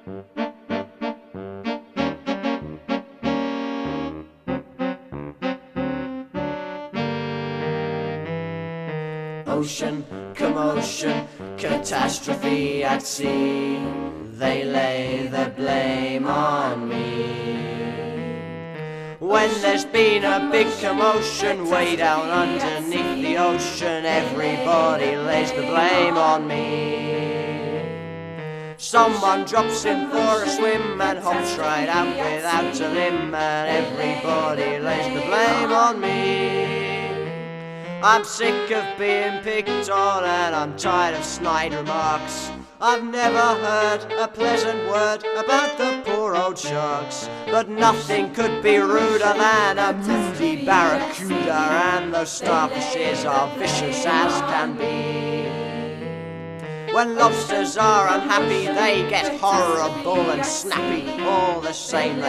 Ocean, commotion, catastrophe at sea. They lay the blame on me. When there's been a big commotion way down underneath the ocean, everybody lays the blame on me. Someone drops in for a swim and hops right out without a limb, and everybody lays the blame on me. I'm sick of being picked on and I'm tired of snide remarks. I've never heard a pleasant word about the poor old sharks, but nothing could be ruder than a moody barracuda, and those starfishes are vicious as can be. When lobsters are unhappy, they get horrible and snappy. All the same,